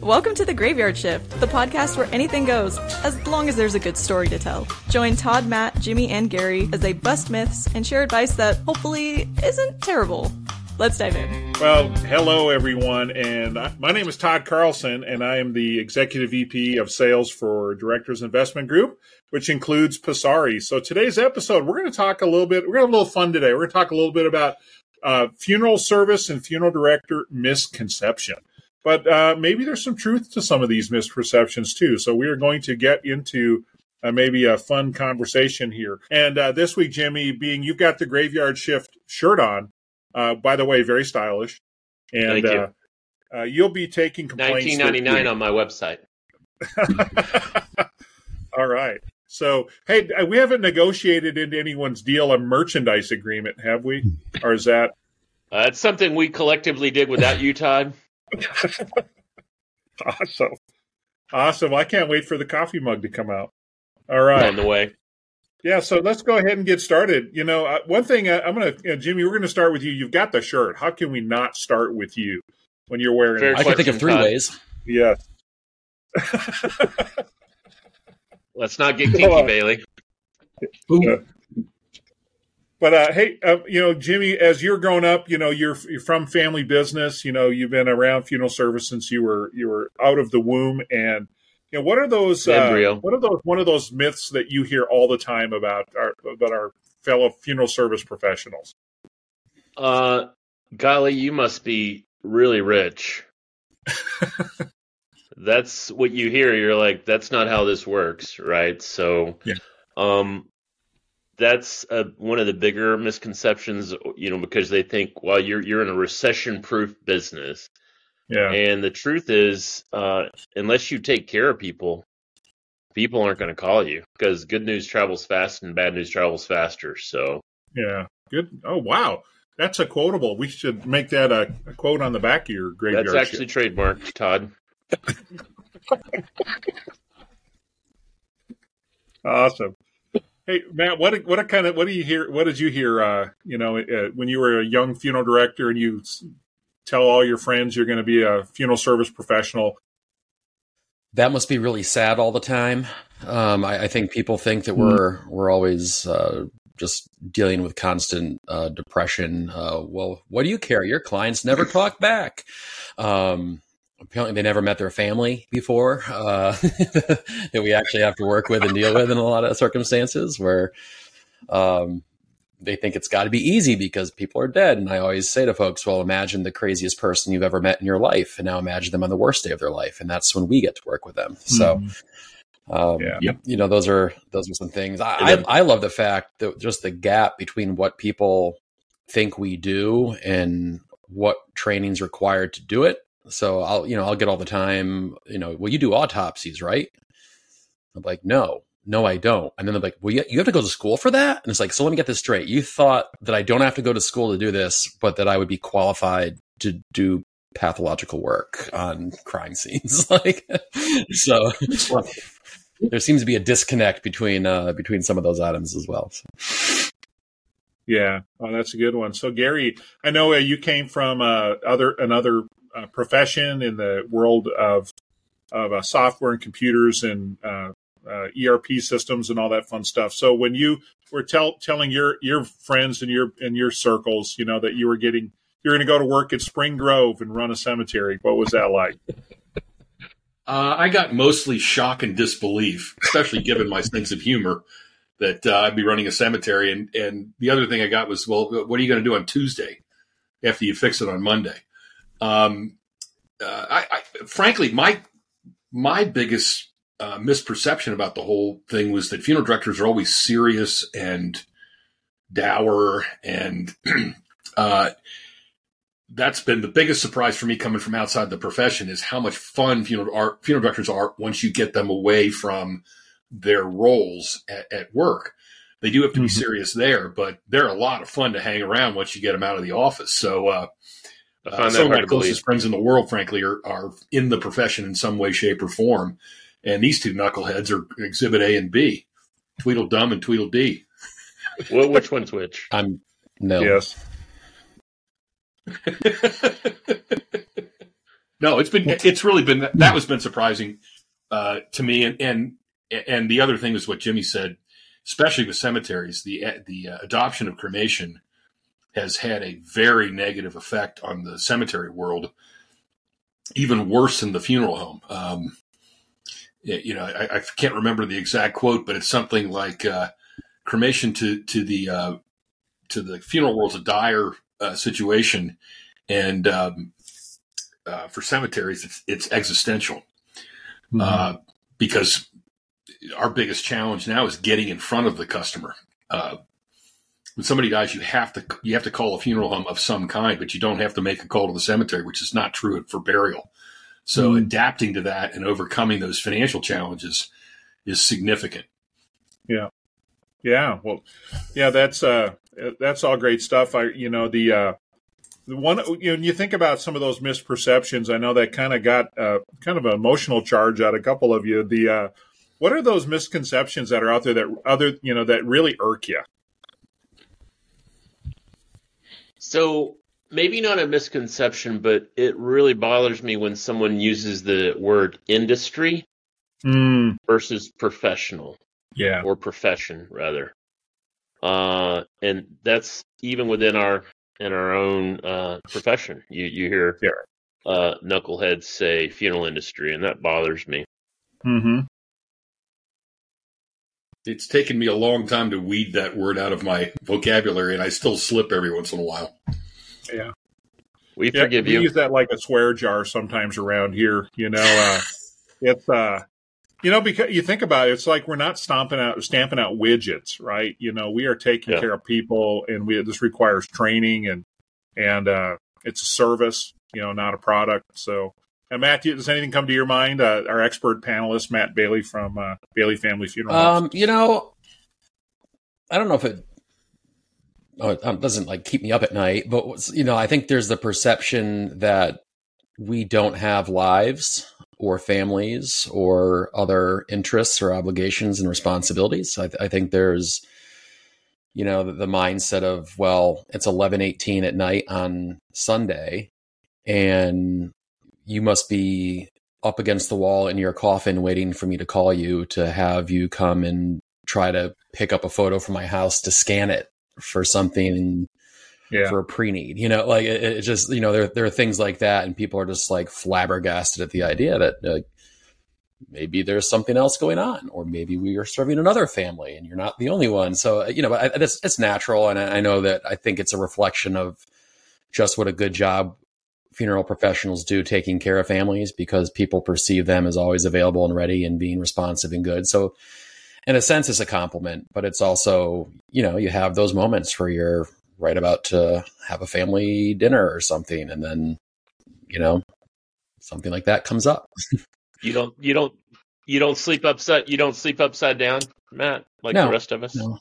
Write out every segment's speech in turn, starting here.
Welcome to The Graveyard Shift, the podcast where anything goes, as long as there's a good story to tell. Join Todd, Matt, Jimmy, and Gary as they bust myths and share advice that hopefully isn't terrible. Let's dive in. Well, hello everyone, and my name is Todd Carlson, and I am the Executive VP of Sales for Directors Investment Group, which includes Passari. So today's episode, we're going to talk a little bit, we're going to have a little fun today. We're going to talk a little bit about funeral service and funeral director misconception. But maybe there's some truth to some of these misperceptions too. So we are going to get into maybe a fun conversation here. And this week, Jimmy, being you've got the Graveyard Shift shirt on, by the way, very stylish. And Thank you. You'll be taking complaints. $19.99 on my website. All right. So, hey, we haven't negotiated into anyone's deal a merchandise agreement, have we? Or is that? It's something we collectively did without you, Todd. Awesome. I can't wait for the coffee mug to come out. All right. On the way. Yeah, so let's go ahead and get started. You know, one thing I'm going to, Jimmy, we're going to start with you. You've got the shirt. How can we not start with you when you're wearing it? I can think of three ways. Yes. Let's not get kinky, Bailey. But hey, you know, Jimmy, as you're growing up, you know, you're from family business. You know, you've been around funeral service since you were out of the womb. And you know, what are those? One of those myths that you hear all the time about our fellow funeral service professionals? Golly, you must be really rich. That's what you hear. You're like, that's not how this works, right? So, yeah. That's one of the bigger misconceptions, you know, because they think, well, you're in a recession-proof business. Yeah. And the truth is, unless you take care of people aren't going to call you because good news travels fast and bad news travels faster. So, yeah, good. Oh, wow. That's a quotable. We should make that a quote on the back of your graveyard. That's actually trademarked, Todd. Awesome. Hey, Matt, what do you hear? What did you hear? You know, when you were a young funeral director and you tell all your friends you're going to be a funeral service professional. That must be really sad all the time. I think people think that we're always just dealing with constant depression. Well, what do you care? Your clients never talk back. Apparently, they never met their family before that we actually have to work with and deal with in a lot of circumstances where they think it's got to be easy because people are dead. And I always say to folks, well, imagine the craziest person you've ever met in your life. And now imagine them on the worst day of their life. And that's when we get to work with them. So, you know, those are some things. I love the fact that just the gap between what people think we do and what training's required to do it. So I'll get all the time, you know, well, you do autopsies, right? I'm like, no, I don't. And then they're like, well, you have to go to school for that? And it's like, so let me get this straight. You thought that I don't have to go to school to do this, but that I would be qualified to do pathological work on crime scenes. Like, so there seems to be a disconnect between some of those items as well. So. Yeah. Oh, that's a good one. So Gary, I know you came from another profession in the world of software and computers and ERP systems and all that fun stuff. So when you were telling your friends and your circles, you know, that you're going to go to work at Spring Grove and run a cemetery, what was that like? I got mostly shock and disbelief, especially given my sense of humor, that I'd be running a cemetery. And the other thing I got was, well, what are you going to do on Tuesday after you fix it on Monday? Frankly, my biggest misperception about the whole thing was that funeral directors are always serious and dour, and that's been the biggest surprise for me coming from outside the profession is how much fun funeral directors are once you get them away from their roles at work. They do have to be serious there, but they're a lot of fun to hang around once you get them out of the office. So some of my closest friends in the world, frankly, are in the profession in some way, shape, or form. And these two knuckleheads are Exhibit A and B, Tweedledum and Tweedledee. Well, which one's which? I'm no. Yes. No, it's really been that was been surprising to me, and the other thing is what Jimmy said, especially with cemeteries, the adoption of cremation has had a very negative effect on the cemetery world, even worse than the funeral home. I can't remember the exact quote, but it's something like cremation to the funeral world's a dire situation, and for cemeteries, it's existential, because our biggest challenge now is getting in front of the customer. When somebody dies, you have to call a funeral home of some kind, but you don't have to make a call to the cemetery, which is not true for burial. So adapting to that and overcoming those financial challenges is significant. Yeah. Yeah. Well, yeah, that's all great stuff. The one, you think about some of those misperceptions. I know that kind of got kind of an emotional charge out of a couple of you. What are those misconceptions that are out there that really irk you? So maybe not a misconception, but it really bothers me when someone uses the word industry versus professional. Yeah. Or profession, rather. And that's even within our own profession. You hear knuckleheads say funeral industry, and that bothers me. Mm-hmm. It's taken me a long time to weed that word out of my vocabulary, and I still slip every once in a while. Yeah. We forgive you. We use that like a swear jar sometimes around here. It's because you think about it, it's like we're not stamping out widgets, right? We are taking care of people, and this requires training, and it's a service, not a product. So, Matt, does anything come to your mind? Our expert panelist, Matt Bailey from Bailey Family Funeral Homes. I don't know if it doesn't keep me up at night, but I think there's the perception that we don't have lives or families or other interests or obligations and responsibilities. I think there's, the mindset of, well, it's 11:18 at night on Sunday, and you must be up against the wall in your coffin waiting for me to call you to have you come and try to pick up a photo from my house to scan it for something for a pre-need. It just, there are things like that, and people are just flabbergasted at the idea that maybe there's something else going on, or maybe we are serving another family and you're not the only one. So, it's natural. And I know that I think it's a reflection of just what a good job funeral professionals do taking care of families, because people perceive them as always available and ready and being responsive and good. So in a sense, it's a compliment, but it's also, you have those moments where you're right about to have a family dinner or something, and then, something like that comes up. You don't sleep upside down, Matt, like the rest of us. No.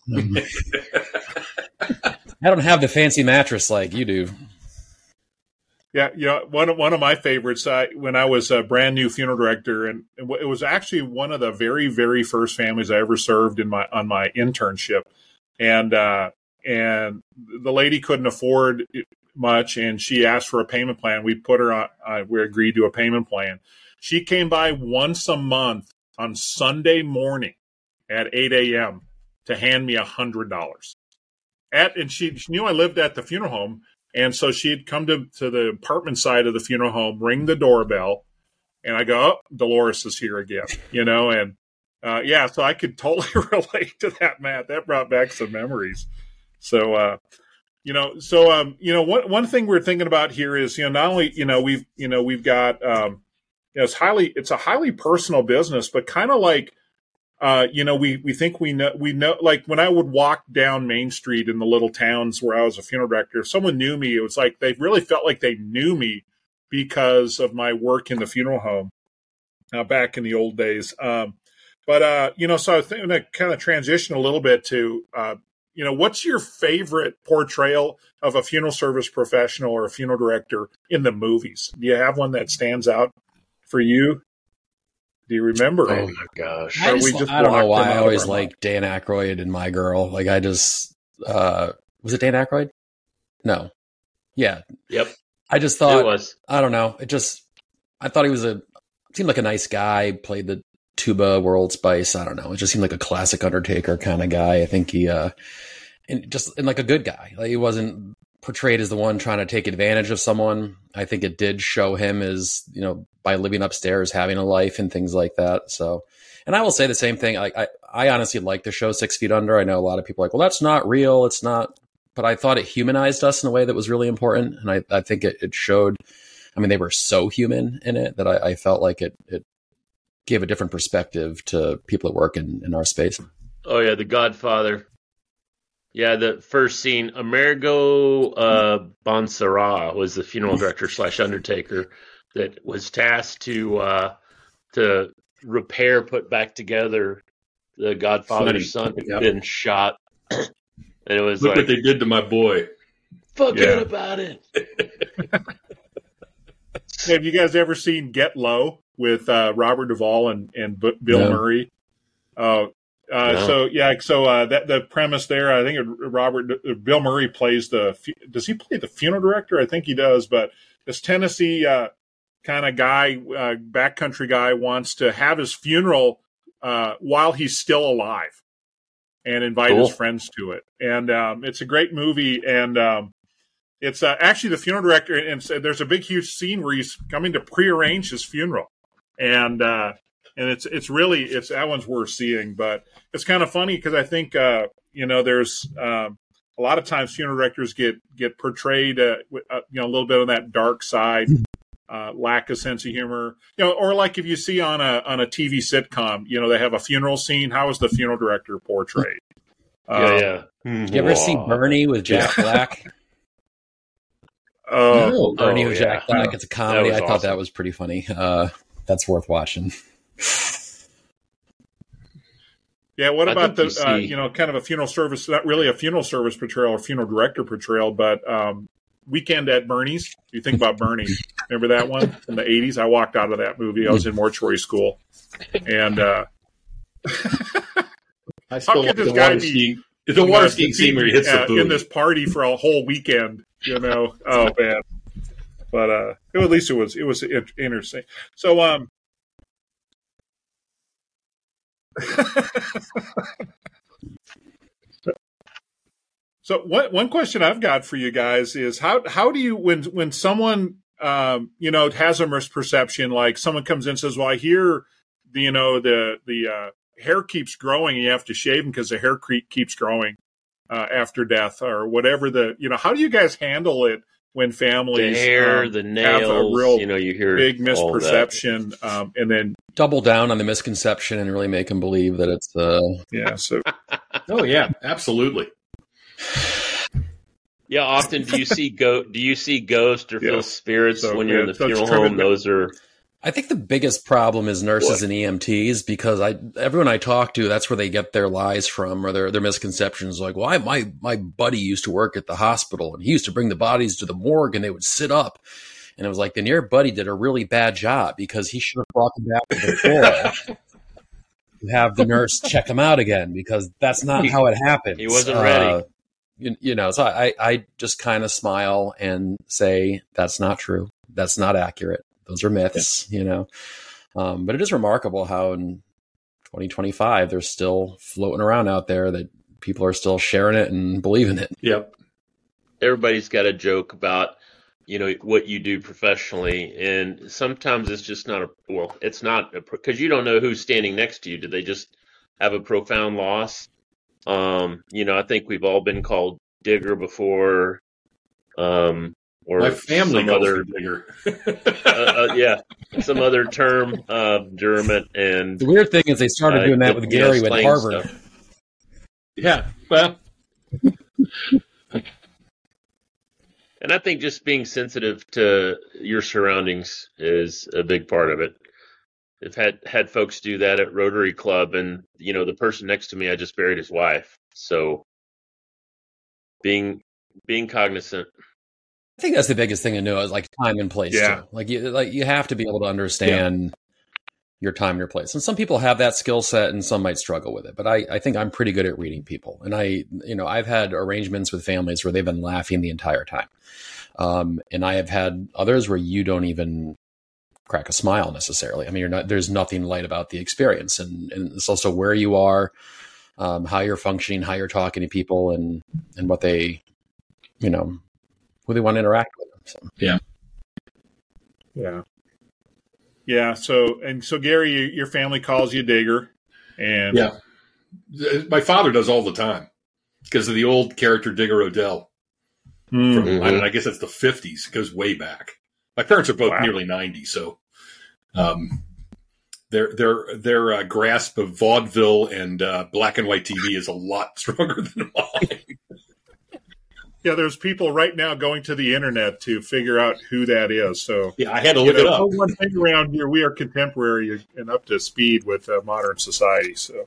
I don't have the fancy mattress like you do. Yeah, one of my favorites when I was a brand new funeral director, and it was actually one of the very, very first families I ever served on my internship, and the lady couldn't afford much, and she asked for a payment plan. We put her on. We agreed to a payment plan. She came by once a month on Sunday morning at 8 a.m. to hand me $100. And she knew I lived at the funeral home. And so she'd come to the apartment side of the funeral home, ring the doorbell, and I go, "Oh, Dolores is here again," and so I could totally relate to that, Matt. That brought back some memories. So, one thing we're thinking about here is, not only, we've got, it's a highly personal business, but kind of like, we think we know, like when I would walk down Main Street in the little towns where I was a funeral director, if someone knew me, it was like they really felt like they knew me because of my work in the funeral home back in the old days. So I was thinking to kind of transition a little bit to, what's your favorite portrayal of a funeral service professional or a funeral director in the movies? Do you have one that stands out for you? Do you remember? Oh my gosh! I don't know why I always like Dan Aykroyd and My Girl. Was it Dan Aykroyd? No. Yeah. Yep. I just thought, it was. I don't know. I thought he seemed like a nice guy, played the tuba, World Spice. I don't know. It just seemed like a classic Undertaker kind of guy. I think he, and like a good guy. Like, he wasn't portrayed as the one trying to take advantage of someone. I think it did show him as, by living upstairs, having a life and things like that. So, and I will say the same thing. I honestly like the show 6 Feet Under. I know a lot of people are like, well, that's not real. It's not, but I thought it humanized us in a way that was really important. And I think it showed, they were so human in it that I felt like it gave a different perspective to people that work in our space. Oh yeah. The Godfather. Yeah. The first scene, Amerigo Bonserra was the funeral director / Undertaker that was tasked to repair, put back together the Godfather's son who had been shot. And it was look what they did to my boy. Forget about it. Have you guys ever seen Get Low with Robert Duvall and Bill Murray? No. So the premise there, I think Bill Murray plays does he play the funeral director? I think he does, but this Tennessee kind of guy, backcountry guy, wants to have his funeral while he's still alive and invite his friends to it. And it's a great movie. And it's actually the funeral director. And there's a big, huge scene where he's coming to prearrange his funeral. And it's that one's worth seeing. But it's kind of funny because I think, there's a lot of times funeral directors get portrayed, a little bit on that dark side. Lack of sense of humor, or like if you see on a TV sitcom, they have a funeral scene. How is the funeral director portrayed? Yeah. You ever see Bernie with Jack Black? Bernie with Jack Black. It's a comedy. I thought that was pretty funny. That's worth watching. Yeah. What about kind of a funeral service? Not really a funeral service portrayal or funeral director portrayal, but Weekend at Bernie's. You think about Bernie. Remember that one in the 80s? I walked out of that movie. I was in mortuary school. And I still like the water skiing scene where he hits the booty in this party for a whole weekend, Oh, man. But at least it was interesting. So So one question I've got for you guys is how do you when someone has a misperception, like someone comes in and says, well, I hear the hair keeps growing and you have to shave them because the hair keeps growing after death or whatever how do you guys handle it when families the hair, the nails, have a real you hear big misperception and then double down on the misconception and really make them believe that it's oh yeah, absolutely. Yeah, often do you see ghosts or feel spirits when you're in the funeral home? Those are. I think the biggest problem is nurses and EMTs because everyone I talk to, that's where they get their lies from or their misconceptions. Like, well, my buddy used to work at the hospital and he used to bring the bodies to the morgue and they would sit up. And it was like, then your buddy did a really bad job because he should have brought them back to the floor. Have the nurse check him out again because that's not how it happens. He wasn't ready. So I just kind of smile and say, that's not true. That's not accurate. Those are myths, But it is remarkable how in 2025, they're still floating around out there that people are still sharing it and believing it. Yep. Everybody's got a joke about, what you do professionally. And sometimes it's just it's not because you don't know who's standing next to you. Do they just have a profound loss? I think we've all been called digger before, or my family calls me digger. Some other term, Dermot. And the weird thing is they started doing that with Gary at Harvard. Stuff. Yeah, well, and I think just being sensitive to your surroundings is a big part of it. I've had folks do that at Rotary Club, and the person next to me, I just buried his wife. So being cognizant. I think that's the biggest thing to know is like time and place. Yeah. Too. Like you have to be able to understand your time and your place. And some people have that skill set, and some might struggle with it. But I think I'm pretty good at reading people, and I've had arrangements with families where they've been laughing the entire time, and I have had others where you don't even crack a smile necessarily. I mean, there's nothing light about the experience, and it's also where you are, how you're functioning, how you're talking to people, and what they, who they want to interact with them. So. Yeah. So Gary, your family calls you Digger, and my father does all the time because of the old character Digger Odell. I guess that's the 50s. It goes way back. My parents are both nearly 90, so their grasp of vaudeville and black and white TV is a lot stronger than mine. Yeah, there's people right now going to the internet to figure out who that is. So I had to look it up. One thing around here, we are contemporary and up to speed with modern society. So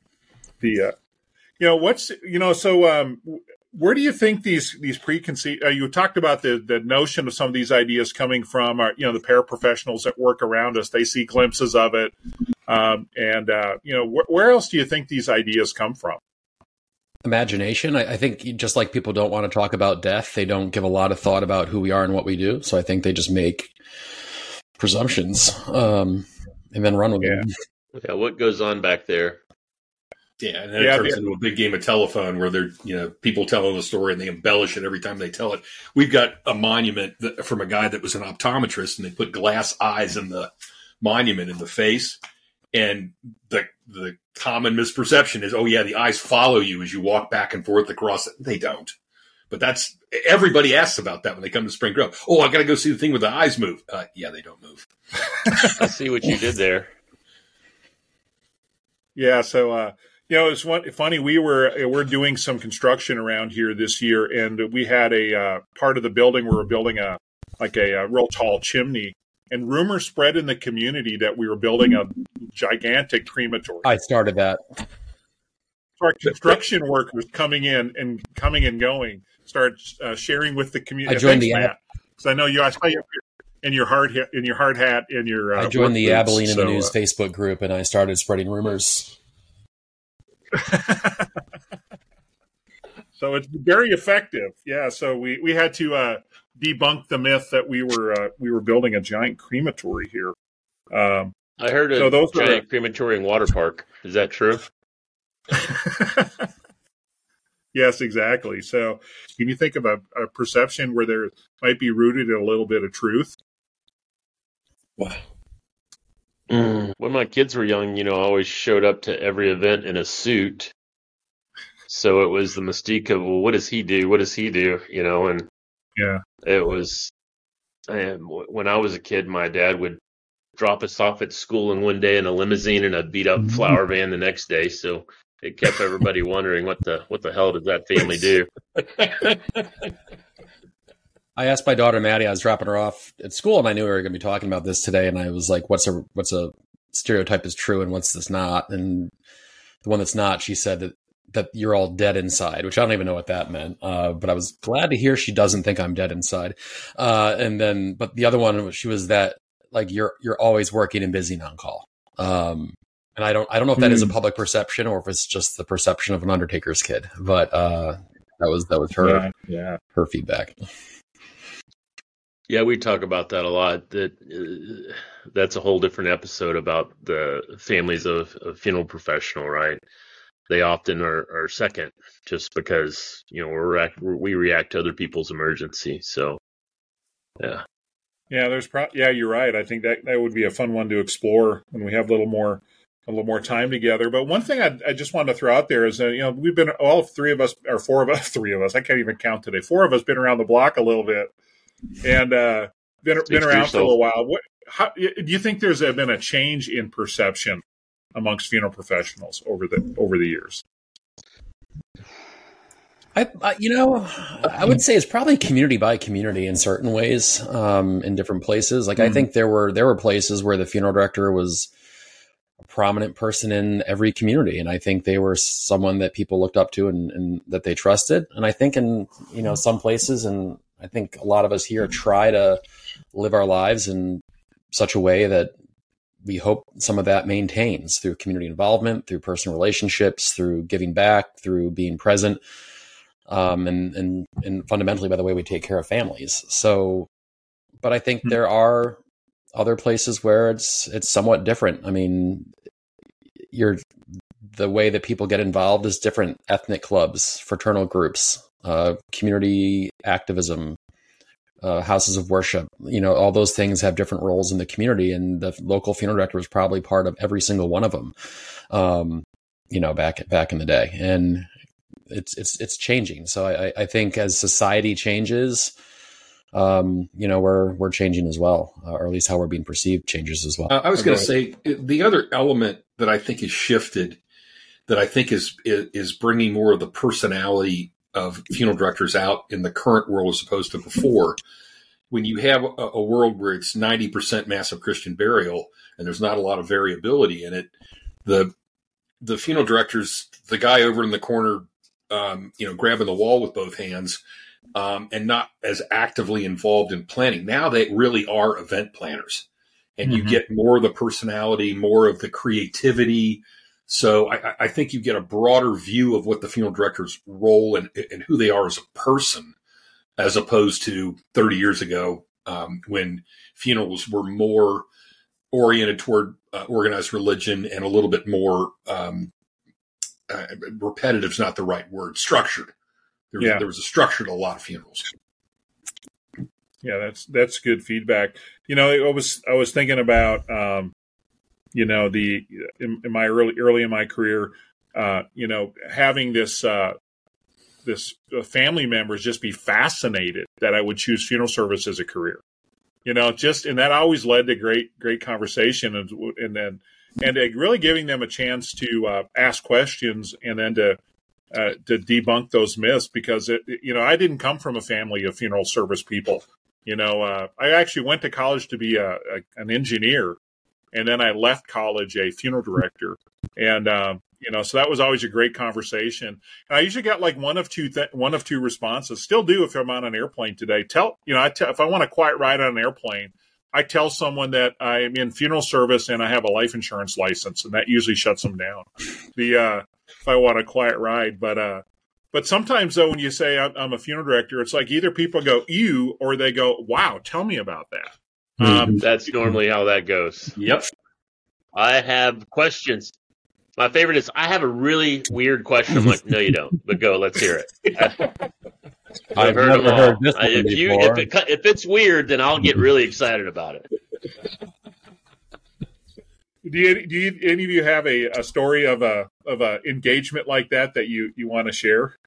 where do you think these preconceived? You talked about the notion of some of these ideas coming from the paraprofessionals that work around us. They see glimpses of it, where else do you think these ideas come from? Imagination. I think just like people don't want to talk about death, they don't give a lot of thought about who we are and what we do. So I think they just make presumptions and then run with them. Yeah, what goes on back there? Yeah, and then it turns into a big game of telephone where they're, people telling the story and they embellish it every time they tell it. We've got a monument from a guy that was an optometrist, and they put glass eyes in the monument in the face. And the common misperception is, the eyes follow you as you walk back and forth across it. They don't. But everybody asks about that when they come to Spring Grove. Oh, I got to go see the thing where the eyes move. They don't move. I see what you did there. Yeah, so it's funny. We're doing some construction around here this year, and we had a part of the building where we're building a real tall chimney, and rumors spread in the community that we were building a gigantic crematory. I started that. Our construction workers coming in and going start sharing with the community. I joined the app because I know you. I saw you in your hard hat, in your. I joined the Abilene in the News Facebook group, and I started spreading rumors. So it's very effective. Yeah. So we had to debunk the myth that we were building a giant crematory here. I heard a giant crematory and water park. Is that true? Yes, exactly. So can you think of a perception where there might be rooted in a little bit of truth? Wow. When my kids were young, I always showed up to every event in a suit. So it was the mystique of, well, what does he do? What does he do? And it was, when I was a kid, my dad would drop us off at school in one day in a limousine and a beat up flower van the next day. So it kept everybody wondering what the hell did that family do? I asked my daughter Maddie, I was dropping her off at school, and I knew we were going to be talking about this today. And I was like, what's a stereotype is true and what's this not? And the one that's not, she said that you're all dead inside, which I don't even know what that meant. But I was glad to hear she doesn't think I'm dead inside. But the other one, she was that like, you're always working and busy and on call. And I don't know if that is a public perception or if it's just the perception of an Undertaker's kid, but that was her, her feedback. Yeah, we talk about that a lot. That's a whole different episode about the families of a funeral professional, right? They often are second just because, we react to other people's emergency. So, yeah. Yeah, you're right. I think that would be a fun one to explore when we have a little more time together. But one thing I just wanted to throw out there is that, we've been all three of us, I can't even count today. 4 of us been around the block a little bit. And been around for a little while. How do you think there's been a change in perception amongst funeral professionals over the years? I would say it's probably community by community in certain ways, in different places. Like I think there were places where the funeral director was a prominent person in every community, and I think they were someone that people looked up to and that they trusted. And I think in some places, and I think a lot of us here try to live our lives in such a way that we hope some of that maintains through community involvement, through personal relationships, through giving back, through being present, and fundamentally by the way we take care of families. So, but I think there are other places where it's somewhat different. I mean, the way that people get involved is different. Ethnic clubs, fraternal groups, community activism, houses of worship, all those things have different roles in the community, and the local funeral director was probably part of every single one of them, back in the day. And it's changing. So I think as society changes, we're changing as well, or at least how we're being perceived changes as well. I was going to say the other element that I think has shifted, that I think is bringing more of the personality of funeral directors out in the current world as opposed to before. When you have a world where it's 90% massive Christian burial and there's not a lot of variability in it, the funeral directors, the guy over in the corner, grabbing the wall with both hands, and not as actively involved in planning. Now they really are event planners, and you get more of the personality, more of the creativity. So I think you get a broader view of what the funeral director's role and who they are as a person, as opposed to 30 years ago, when funerals were more oriented toward organized religion and a little bit more repetitive is not the right word, structured. There was a structure to a lot of funerals. Yeah, that's good feedback. I was thinking about in my early in my career, having this family members just be fascinated that I would choose funeral service as a career. And that always led to great conversation, and really giving them a chance to ask questions and then to debunk those myths, because I didn't come from a family of funeral service people. I actually went to college to be an engineer, and then I left college a funeral director, and so that was always a great conversation. And I usually got like one of two responses. Still do if I'm on an airplane today. If I want a quiet ride on an airplane, I tell someone that I'm in funeral service and I have a life insurance license, and that usually shuts them down. If I want a quiet ride, but sometimes though, when you say I'm a funeral director, it's like either people go ew or they go, wow, tell me about that. That's normally how that goes. Yep. I have questions. My favorite is, I have a really weird question. I'm like, no, you don't. But go, let's hear it. I've heard them all. Heard this one if it's weird, then I'll get really excited about it. Do any of you have a story of a engagement like that you want to share?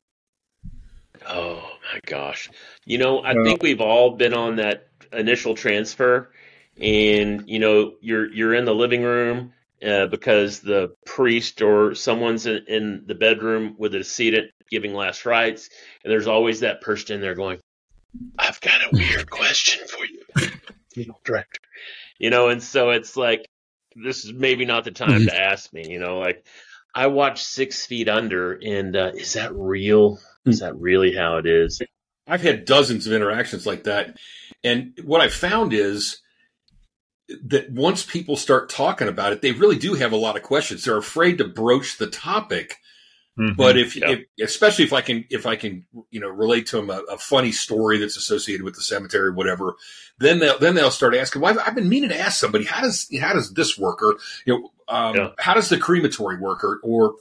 Oh my gosh! I think we've all been on that initial transfer, and you're in the living room. Because the priest or someone's in the bedroom with a decedent giving last rites, and there's always that person in there going, I've got a weird question for you, director. And so it's like, this is maybe not the time to ask me, like, I watched 6 Feet Under, and is that real? Is that really how it is? I've had dozens of interactions like that, and what I found is that once people start talking about it, they really do have a lot of questions. They're afraid to broach the topic. But especially if I can, relate to them a funny story that's associated with the cemetery, whatever, then they'll start asking, well, I've been meaning to ask somebody, how does this work? Or, how does the crematory work? Or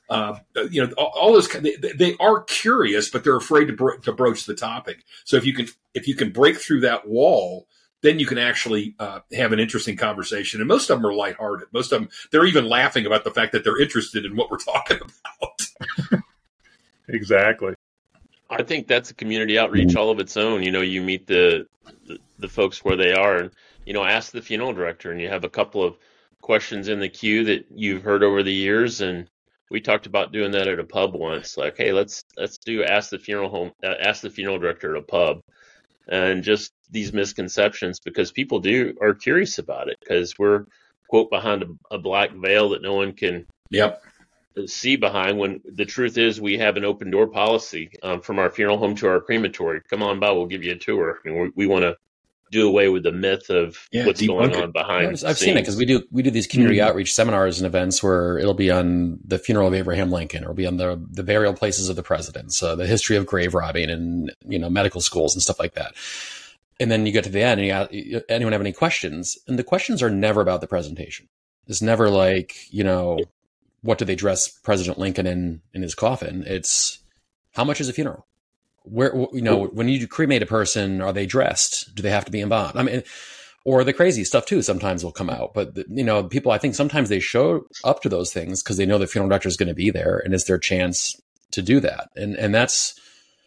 all those, they are curious, but they're afraid to broach the topic. So if you can break through that wall, then you can actually have an interesting conversation. And most of them are lighthearted. Most of them, they're even laughing about the fact that they're interested in what we're talking about. Exactly. I think that's a community outreach all of its own. You meet the folks where they are, and, ask the funeral director, and you have a couple of questions in the queue that you've heard over the years. And we talked about doing that at a pub once. Like, hey, let's do ask the funeral director at a pub. And just these misconceptions, because people are curious about it, because we're, quote, behind a black veil that no one can see behind, when the truth is we have an open door policy from our funeral home to our crematory. Come on by, we'll give you a tour. And we want to do away with the myth of what's going on behind. I've seen it, because we do these community outreach seminars and events where it'll be on the funeral of Abraham Lincoln, or it'll be on the burial places of the presidents, the history of grave robbing, and medical schools and stuff like that. And then you get to the end and anyone have any questions? And the questions are never about the presentation. It's never like, what do they dress President Lincoln in his coffin? It's how much is a funeral? Where, when you cremate a person, are they dressed? Do they have to be embalmed? I mean, or the crazy stuff too sometimes will come out. But, people, I think sometimes they show up to those things because they know the funeral director is going to be there and it's their chance to do that. And that's,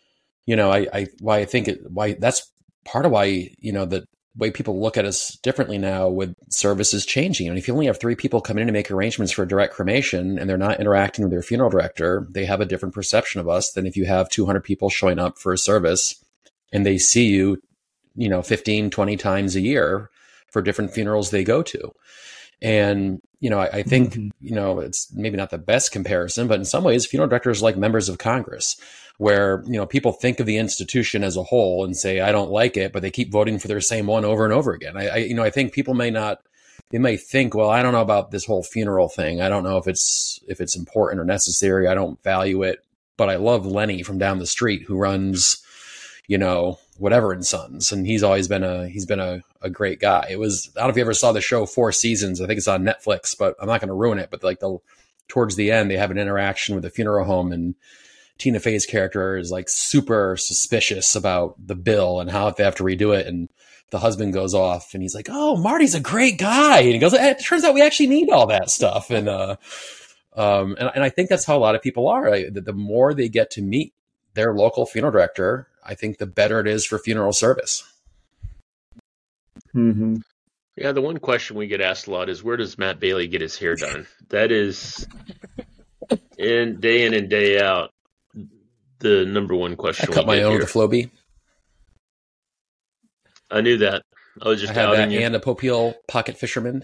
that's part of why, the way people look at us differently now with services changing. And if you only have 3 people come in to make arrangements for a direct cremation and they're not interacting with their funeral director, they have a different perception of us than if you have 200 people showing up for a service and they see you, 15, 20 times a year for different funerals they go to. And, I think, it's maybe not the best comparison, but in some ways, funeral directors are like members of Congress, where, people think of the institution as a whole and say, I don't like it, but they keep voting for their same one over and over again. I think people may think, well, I don't know about this whole funeral thing. I don't know if it's important or necessary. I don't value it, but I love Lenny from down the street who runs, whatever and Sons. And he's always been a great guy. I don't know if you ever saw the show 4 Seasons. I think it's on Netflix, but I'm not going to ruin it. But towards the end, they have an interaction with the funeral home, and Tina Fey's character is like super suspicious about the bill and how they have to redo it. And the husband goes off and he's like, "Oh, Marty's a great guy." And he goes, "It turns out we actually need all that stuff." And I think that's how a lot of people are. The more they get to meet their local funeral director, I think the better it is for funeral service. Mm-hmm. Yeah, the one question we get asked a lot is, where does Matt Bailey get his hair done? That is, in and day out, the number one question. I cut my own with a Flowbee. I knew that. I was just outing you. And a Popeil pocket fisherman.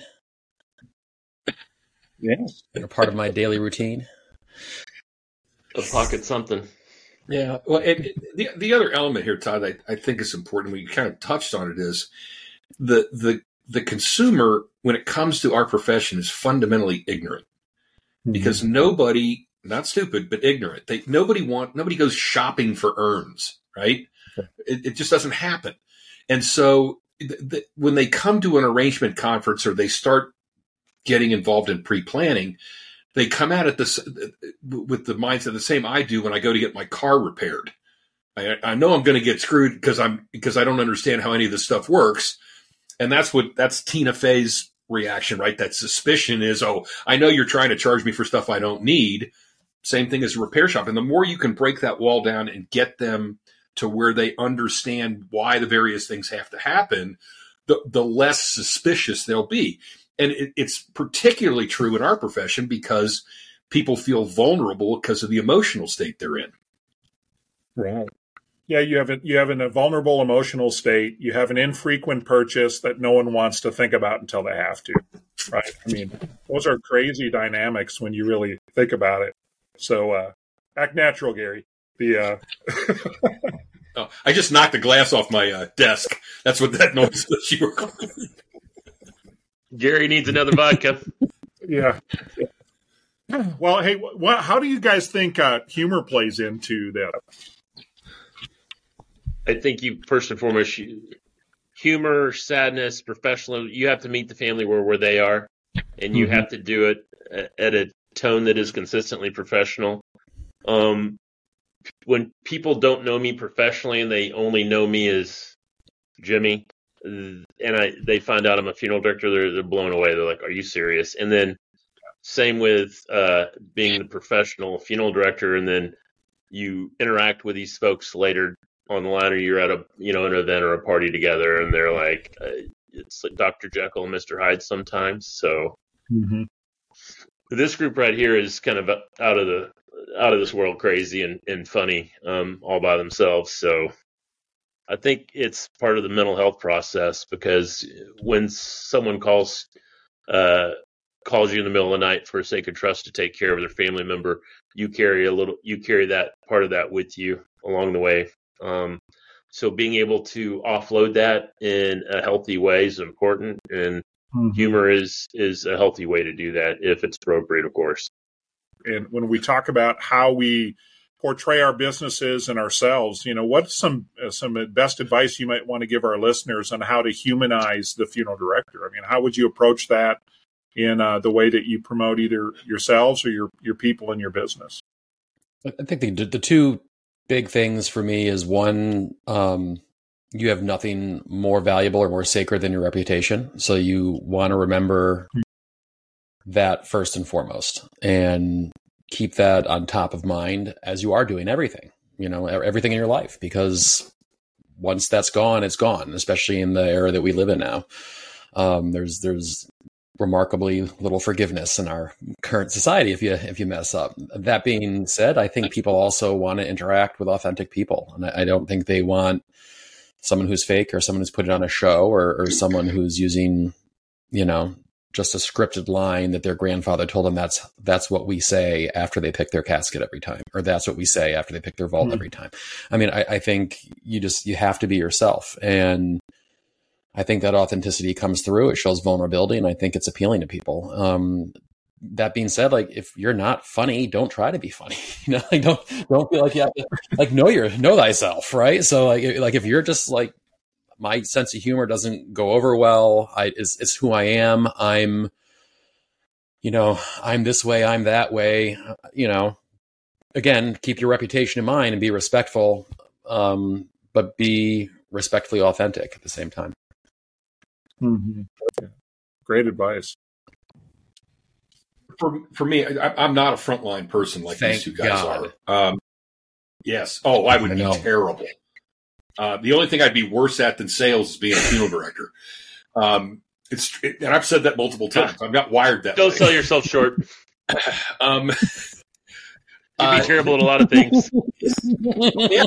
Yes. They're part of my daily routine. A pocket something. Yeah. Well, the other element here, Todd, I think is important. We kind of touched on it, is the consumer, when it comes to our profession, is fundamentally ignorant. Mm-hmm. Because nobody, not stupid, but ignorant. Nobody goes shopping for urns, right? It just doesn't happen. And so when they come to an arrangement conference or they start getting involved in pre-planning, they come at it with the mindset the same I do when I go to get my car repaired. I know I'm going to get screwed because I don't understand how any of this stuff works. And that's Tina Fey's reaction, right? That suspicion is, oh, I know you're trying to charge me for stuff I don't need. Same thing as a repair shop. And the more you can break that wall down and get them to where they understand why the various things have to happen, the less suspicious they'll be. And it's particularly true in our profession because people feel vulnerable because of the emotional state they're in. Right. Yeah, you have a vulnerable emotional state. You have an infrequent purchase that no one wants to think about until they have to. Right. I mean, those are crazy dynamics when you really think about it. So act natural, Gary. Oh, I just knocked the glass off my desk. That's what that noise was. You were. Gary needs another vodka. Yeah. Well, hey, how do you guys think humor plays into that? I think first and foremost, humor, sadness, professional. You have to meet the family where they are, and you have to do it at a tone that is consistently professional. When people don't know me professionally and they only know me as Jimmy, and they find out I'm a funeral director, they're blown away. They're like, "Are you serious?" And then same with being the professional funeral director, and then you interact with these folks later on the line, or you're at an event or a party together, and they're like, it's like Dr. Jekyll and Mr. Hyde sometimes. So this group right here is kind of out of this world crazy and funny all by themselves. So I think it's part of the mental health process, because when someone calls you in the middle of the night for a sacred trust to take care of their family member, you carry that part of that with you along the way. So being able to offload that in a healthy way is important, and humor is a healthy way to do that if it's appropriate, of course. And when we talk about how we portray our businesses and ourselves, what's some best advice you might want to give our listeners on how to humanize the funeral director? I mean, how would you approach that in the way that you promote either yourselves or your people in your business? I think the two big things for me is one, you have nothing more valuable or more sacred than your reputation. So you want to remember that first and foremost, and keep that on top of mind as you are doing everything, everything in your life, because once that's gone, it's gone, especially in the era that we live in now. There's remarkably little forgiveness in our current society if you mess up. That being said, I think people also want to interact with authentic people. And I don't think they want someone who's fake or someone who's put it on a show or someone who's using, just a scripted line that their grandfather told them that's what we say after they pick their casket every time, or that's what we say after they pick their vault every time. I mean, I think you have to be yourself. And I think that authenticity comes through. It shows vulnerability, and I think it's appealing to people. That being said, like, if you're not funny, don't try to be funny. Don't feel like you have to, know thyself, right? So like if you're just like, my sense of humor doesn't go over well, it's who I am. I'm this way, I'm that way. Again, keep your reputation in mind and be respectful, but be respectfully authentic at the same time. Mm-hmm. Okay. Great advice. For me, I'm not a frontline person like Thank these two guys God. are. Yes. Oh, I would be terrible. The only thing I'd be worse at than sales is being a funeral director. And I've said that multiple times. I'm not wired that way. Don't sell yourself short. You'd be terrible at a lot of things. Yeah,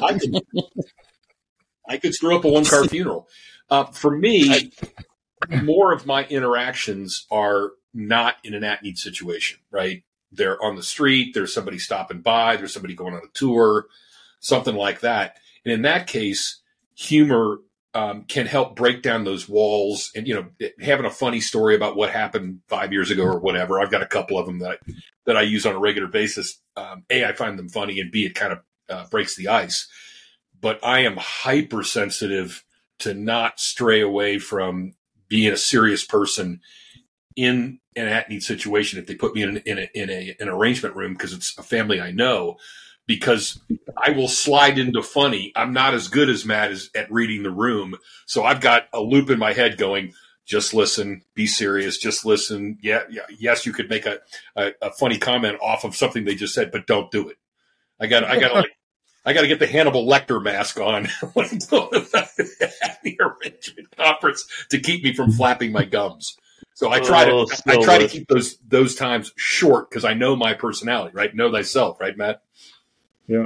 I could screw up a one-car funeral. For me, more of my interactions are not in an at-need situation, right? They're on the street. There's somebody stopping by. There's somebody going on a tour, something like that. And in that case, humor can help break down those walls. And, having a funny story about what happened 5 years ago or whatever. I've got a couple of them that I use on a regular basis. A, I find them funny, and B, it kind of breaks the ice. But I am hypersensitive to not stray away from being a serious person in an at-need situation if they put me in an arrangement room because it's a family I know, because I will slide into funny. I'm not as good as Matt at reading the room. So I've got a loop in my head going, just listen, be serious, just listen. Yeah, yes, you could make a funny comment off of something they just said, but don't do it. I got to get the Hannibal Lecter mask on when I'm going to the arrangement conference to keep me from flapping my gums. So I try to keep those times short because I know my personality, right? Know thyself, right, Matt? Yeah.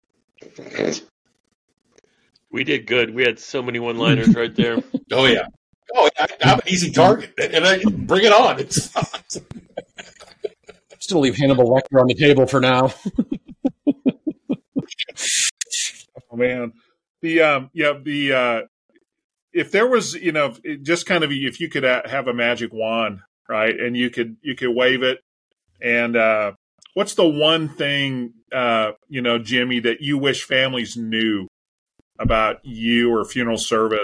We did good. We had so many one-liners right there. Oh yeah. I'm an easy target, and I bring it on. It's Still leave Hannibal Lecter on the table for now. Oh man, if there was, just kind of, if you could have a magic wand, right, and you could wave it, and what's the one thing, Jimmy, that you wish families knew about you or funeral service?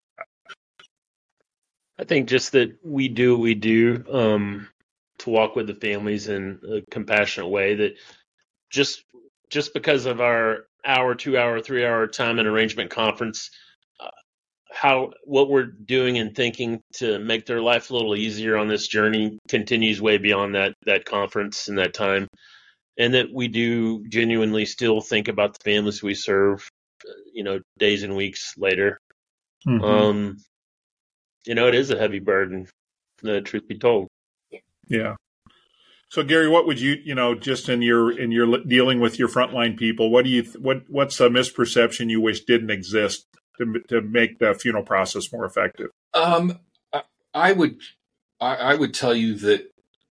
I think just that we do what we do to walk with the families in a compassionate way. That just because of our hour, 2 hour, 3 hour time and arrangement conference, what we're doing and thinking to make their life a little easier on this journey continues way beyond that conference and that time, and that we do genuinely still think about the families we serve, days and weeks later. Mm-hmm. It is a heavy burden, truth be told. Yeah. So Gary, what would you, just in your dealing with your frontline people, what's a misperception you wish didn't exist to make the funeral process more effective? I would tell you that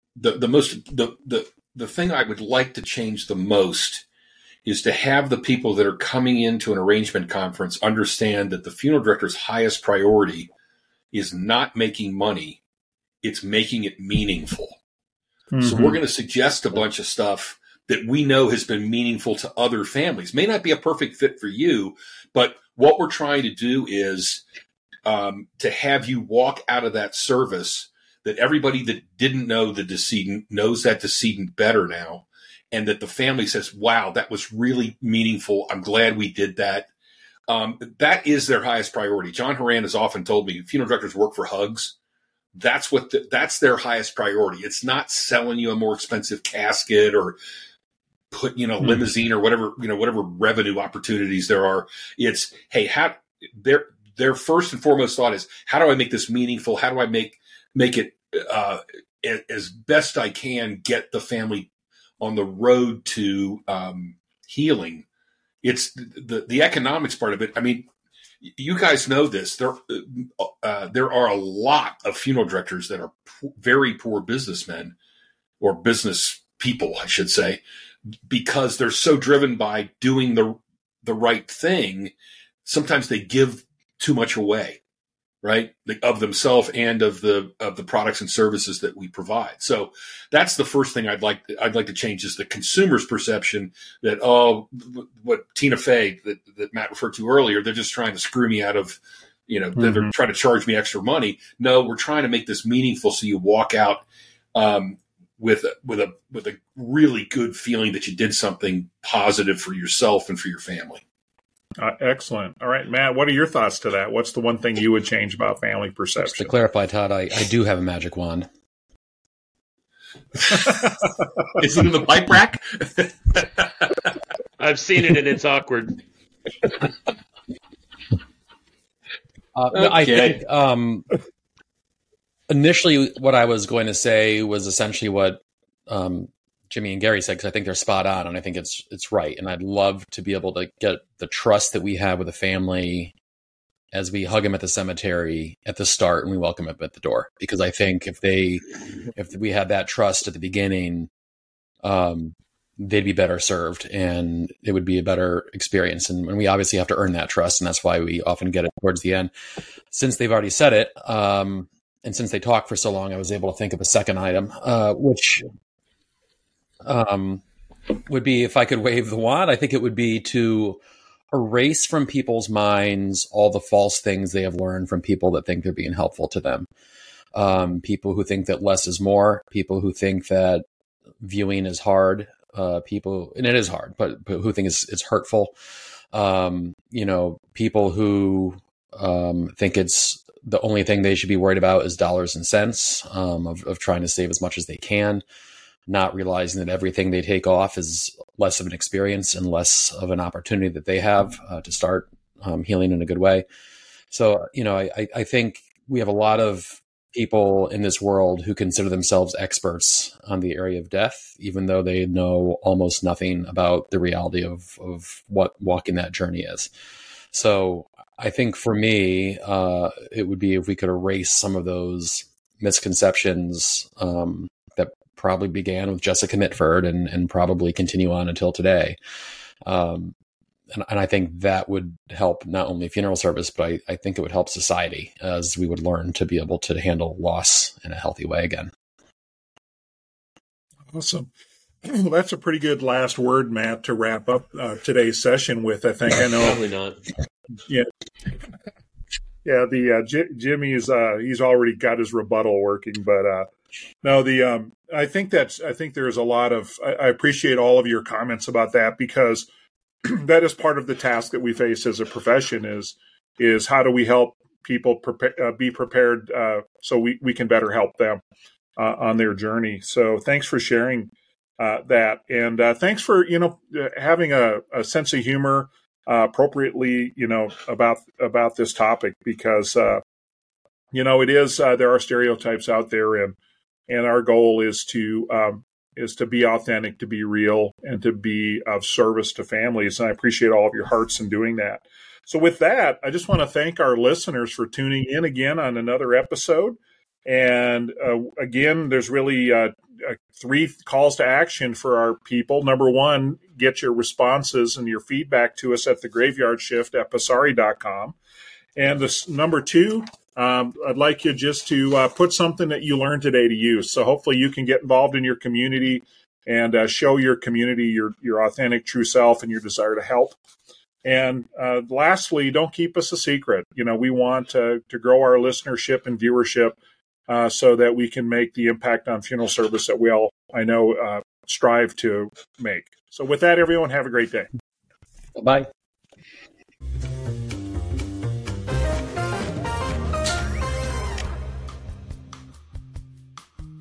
the thing I would like to change the most is to have the people that are coming into an arrangement conference understand that the funeral director's highest priority is not making money, it's making it meaningful. Mm-hmm. So we're going to suggest a bunch of stuff that we know has been meaningful to other families. May not be a perfect fit for you, but what we're trying to do is to have you walk out of that service that everybody that didn't know the decedent knows that decedent better now, and that the family says, wow, that was really meaningful. I'm glad we did that. That is their highest priority. John Horan has often told me funeral directors work for hugs. That's that's their highest priority. It's not selling you a more expensive casket or put, limousine or whatever revenue opportunities there are. It's, hey, their first and foremost thought is, how do I make this meaningful? How do I make it as best I can get the family on the road to healing? It's the economics part of it. I mean, you guys know this. There are a lot of funeral directors that are very poor businessmen, or business people, I should say, because they're so driven by doing the right thing. Sometimes they give too much away, right? Of themselves and of the products and services that we provide. So that's the first thing I'd like to change, is the consumer's perception that, what Tina Fey that Matt referred to earlier, they're just trying to screw me out of, they're trying to charge me extra money. No, we're trying to make this meaningful, so you walk out with a really good feeling that you did something positive for yourself and for your family. Excellent. All right, Matt, what are your thoughts to that? What's the one thing you would change about family perception? Just to clarify, Todd, I do have a magic wand. Is it in the pipe rack? I've seen it and it's awkward. Okay. I think initially what I was going to say was essentially what Jimmy and Gary said, because I think they're spot on, and I think it's right. And I'd love to be able to get the trust that we have with a family as we hug them at the cemetery at the start and we welcome them at the door. Because I think if we had that trust at the beginning, they'd be better served and it would be a better experience. And we obviously have to earn that trust, and that's why we often get it towards the end. Since they've already said it, and since they talked for so long, I was able to think of a second item, which would be, if I could wave the wand, I think it would be to erase from people's minds all the false things they have learned from people that think they're being helpful to them. People who think that less is more, people who think that viewing is hard, people, and it is hard, but who think it's hurtful. People who think it's the only thing they should be worried about is dollars and cents, of trying to save as much as they can, not realizing that everything they take off is less of an experience and less of an opportunity that they have to start healing in a good way. So, I think we have a lot of people in this world who consider themselves experts on the area of death, even though they know almost nothing about the reality of what walking that journey is. So I think for me, it would be if we could erase some of those misconceptions that probably began with Jessica Mitford and probably continue on until today. And I think that would help not only funeral service, but I think it would help society as we would learn to be able to handle loss in a healthy way again. Awesome. Well, that's a pretty good last word, Matt, to wrap up today's session with. I think I know. Probably not. Yeah. Yeah. Jimmy is he's already got his rebuttal working, but no. I think there's a lot of. I appreciate all of your comments about that, because that is part of the task that we face as a profession. Is how do we help people be prepared so we can better help them on their journey. So thanks for sharing that, and thanks for having a sense of humor appropriately about this topic, because it is there are stereotypes out there, and our goal is to be authentic, to be real, and to be of service to families. And I appreciate all of your hearts in doing that. So with that, I just want to thank our listeners for tuning in again on another episode. And again, there's really 3 calls to action for our people. Number 1, get your responses and your feedback to us at thegraveyardshift@passari.com. And number 2, I'd like you just to put something that you learned today to use. So hopefully you can get involved in your community, and show your community your authentic, true self and your desire to help. And lastly, don't keep us a secret. We want to grow our listenership and viewership so that we can make the impact on funeral service that we all, I know, strive to make. So with that, everyone, have a great day. Bye.